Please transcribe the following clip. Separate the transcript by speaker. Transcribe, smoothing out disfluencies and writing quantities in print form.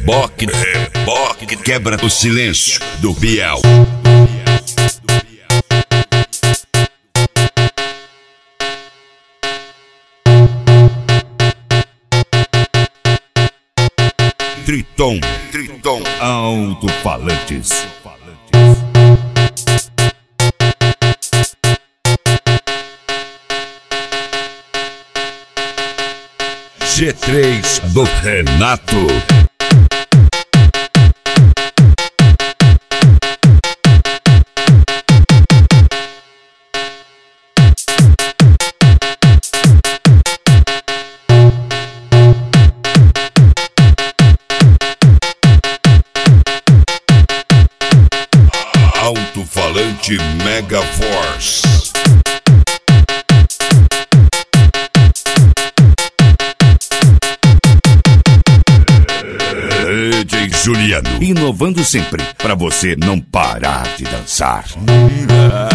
Speaker 1: Reboque quebra o silêncio do Biel. Triton Alto-Falantes. G3 do Renato. Alto-falante Mega Force. DJ Juliano, inovando sempre, pra você não parar de dançar.